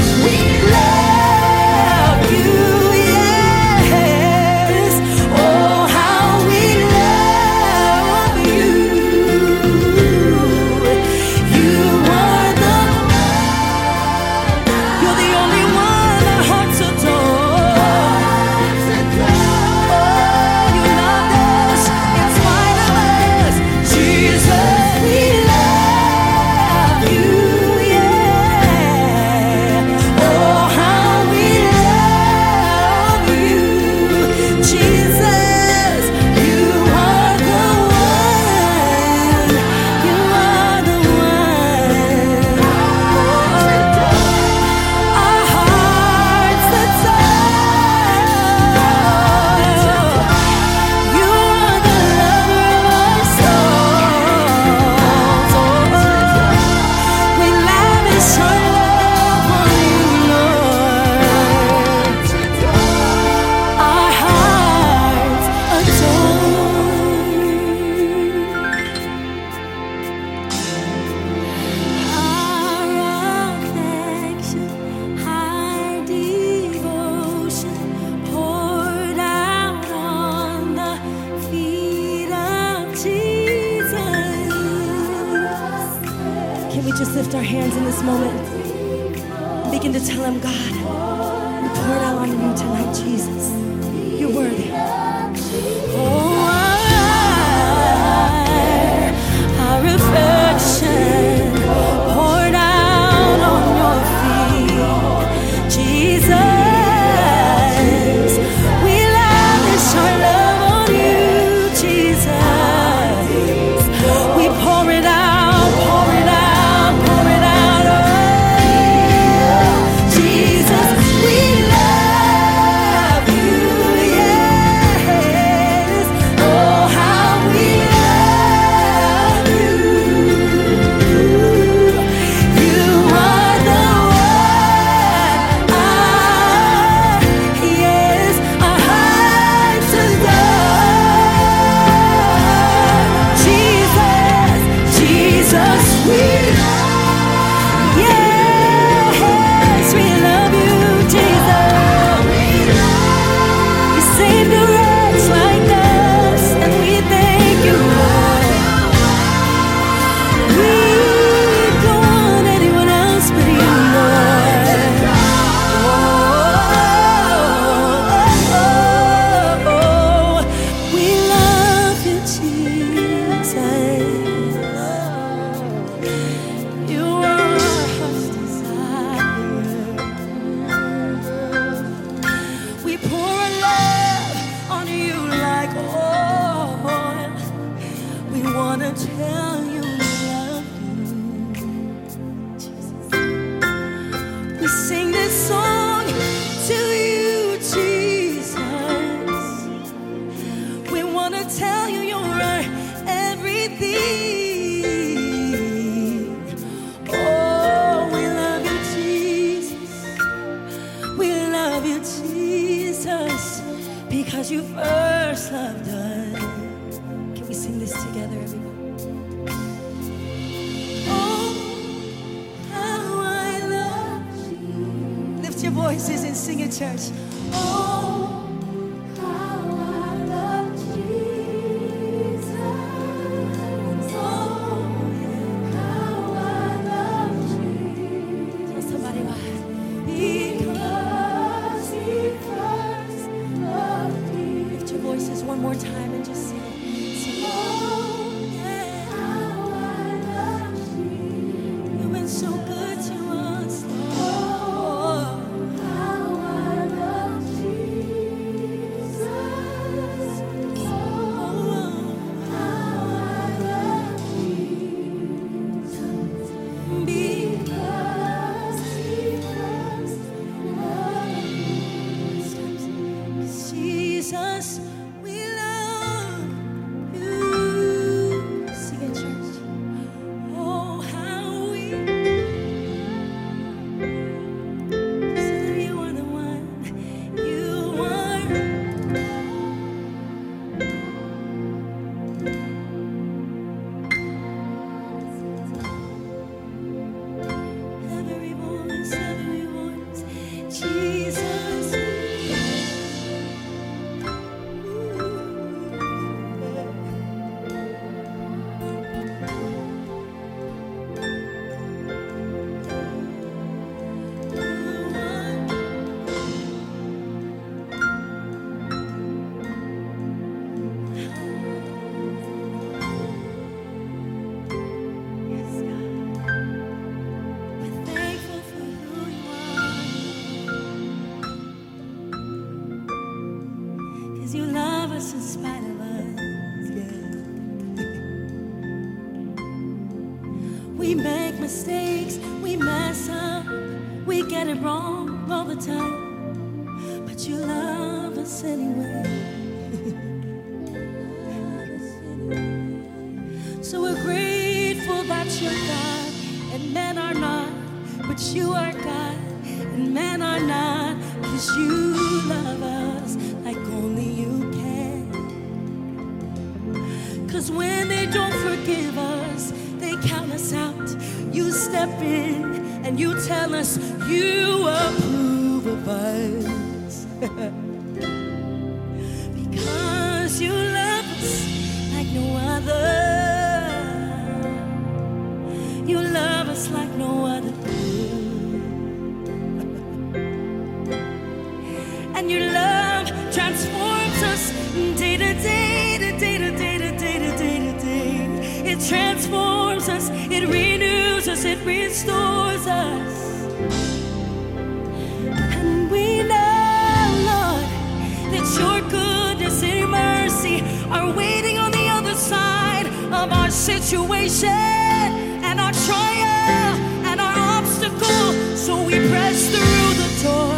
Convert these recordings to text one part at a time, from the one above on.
we love you, yes. Oh, how we love you. You are the one. You're the only one our hearts adore. Oh, you loved us in spite of us. Jesus, we love you, yeah. Oh, how we love you. Jesus, you are the one. You are the one. Our hearts adore. You are the lover of our souls. We lavish our love on you, Lord. Our hearts adore. Our affection, our devotion poured out on the feet of Jesus. Can we just lift our hands in this moment and begin to tell him, God, we pour it out on you tonight, Jesus. You're worthy. Oh, our affection poured out on your feet, Jesus. We lavish our love on you, Jesus. We pour it out, pour it out, pour it out. Oh, Jesus, we love you, yes. Oh, how we love you. You are the one. Yes, our hearts adore. Jesus, Jesus, we love. Yes, we love you, Jesus. You saved a wretch like us, and we thank you, Lord. We don't want anyone else but you, Lord. Oh, we love you, Jesus. You are our heart's desire. We pour our love on you like oil. We want to tell you we love you, Jesus. We sing this song to you, Jesus. We want to tell you you're our everything. Oh, we love you, Jesus. We love you, Jesus, because you first loved us. Can we sing this together, everyone? Oh, how I love you. Lift your voices and sing it, church. Oh, how I love Jesus. Oh, how I love Jesus. Tell somebody why. Because he first loved me. Lift your voices one more time and just sing it. Sing, oh, yeah. How I love you. You've been so good to us, Lord. How I love Jesus. Oh, how I love Jesus. Because he first loved me. Jesus, we love you love us in spite of us. Yeah. We make mistakes, we mess up, we get it wrong all the time, but you love us anyway. So we're grateful that you're God and men are not, but you are God and men are not, 'cause you love us like only you can. 'Cause when they don't forgive us, they count us out. You step in and you tell us you approve of us. Because you love us like no other. You love us like no other. And your love transforms us day to day, to day to day, to day to day to day. It transforms us, it renews us, it restores us. And we know, Lord, that your goodness and mercy are waiting on the other side of our situation and our trial and our obstacle. So we press through the door.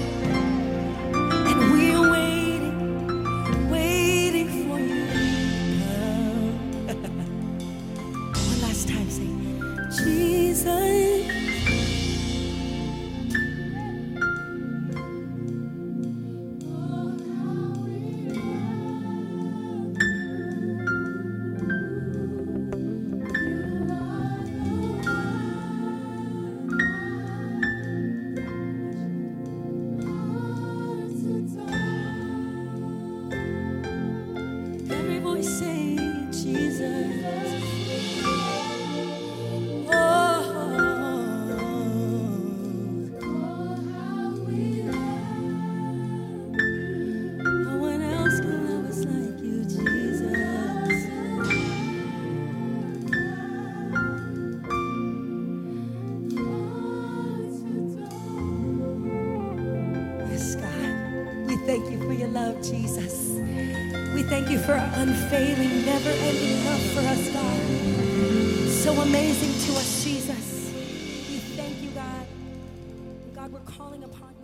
Thank you for your love, Jesus. We thank you for our unfailing, never-ending love for us, God. So amazing to us, Jesus. We thank you, God. God, we're calling upon you.